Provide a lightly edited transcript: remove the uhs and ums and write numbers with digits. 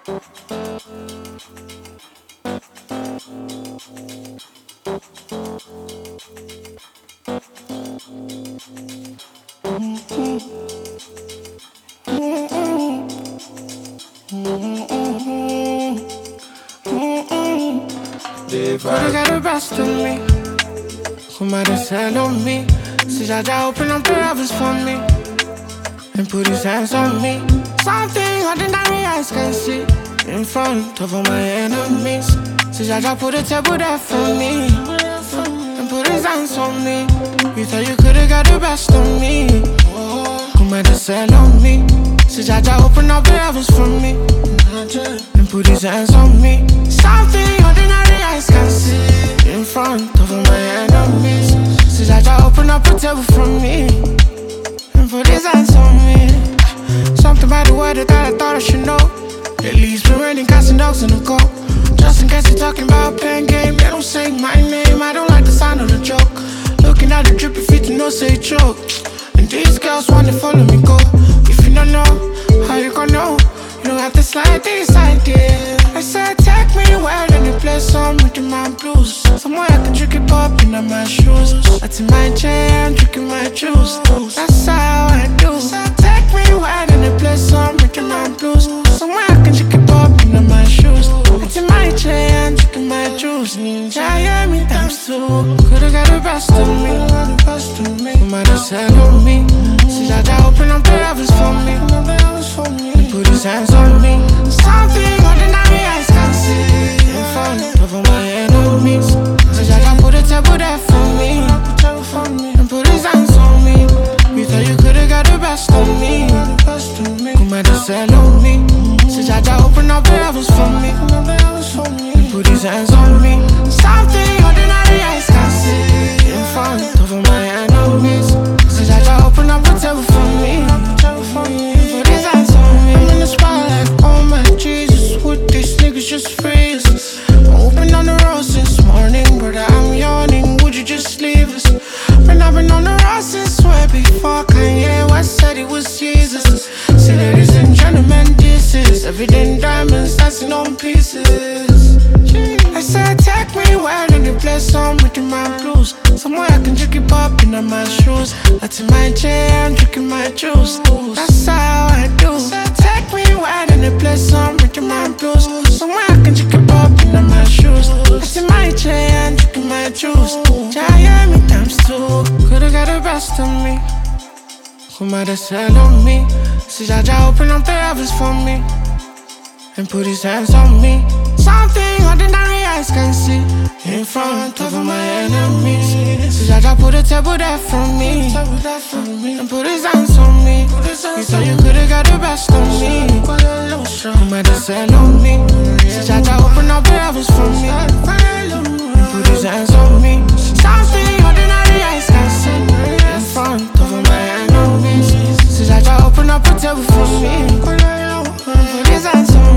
Could've got the best of me. Who might have said on me? See Jaja open up the heavens for me and put his hands on me. Something ordinary eyes can see in front of all my enemies. See Jaja put a table there for me and put his hands on me. You thought you could've got the best of me. Who might have said on me? See Jaja open up the heavens for me and put his hands on me. Something ordinary eyes can see in front of all my enemies. See Jaja open up a table for me and put his hands on me. Something about the weather that I thought I should know. At least been raining cats and dogs in the cold. Just in case you're talking about pen game, they don't say my name. I don't like the sound of the joke. Looking at the drippy feet to know say choke. And these girls wanna follow me go. If you don't know, how you gonna know? You don't have to slide this idea. I said take me where then you play some rhythm and blues. Somewhere I can drink it pop in my shoes. That's in my chair, I'm drinking my juice. That's how I do. Take me where then you play some rhythm and blues. Somewhere I can drink it pop in my shoes. That's in my chair, I'm drinking my juice. Yeah, me times two. Could've got the best of me. Who might have said on me? See Jaja open up the heavens for me and put his hands on me. Something ordinary eyes can see in front of all my enemies. See Jaja put a table there for me and put his hands on me. You thought you could've got the best of me. Who might have said on me? See Jaja open up the heavens for me and put his hands on me. Something ordinary eyes can see in front of all my enemies. See Jaja open up a table for me and put his hands on me. I'm in the spotlight, oh my Jesus, with these niggas just freeze us. Open on the road since morning, brother, I'm yawning, would you just leave us? Man, I've been on the road since way before Kanye West said he was Jesus. See, ladies and gentlemen, this is everyday diamonds dancing on pieces. I said take me where then you play some rhythm and blues. Somewhere I can drink it pop in my shoes. That's in my chair, I'm drinking my juice. That's how I do. Take me where then you play some rhythm and blues. Somewhere I can drink it pop in my shoes. That's in my chair, I'm drinking my juice. Yeah, me times two. Could've got the best of me. Who might have said on me? See Jaja open up the heavens for me and put his hands on me. Something ordinary eyes can see in front of all my enemies. See Jaja put a table there for me and put his hands on me. You thought you could've got the best of me. Who might have said on me? See Jaja open up the heavens for me and put his hands on me. Something ordinary eyes can see in front of all my enemies. See Jaja open up a table for me and put his hands on me.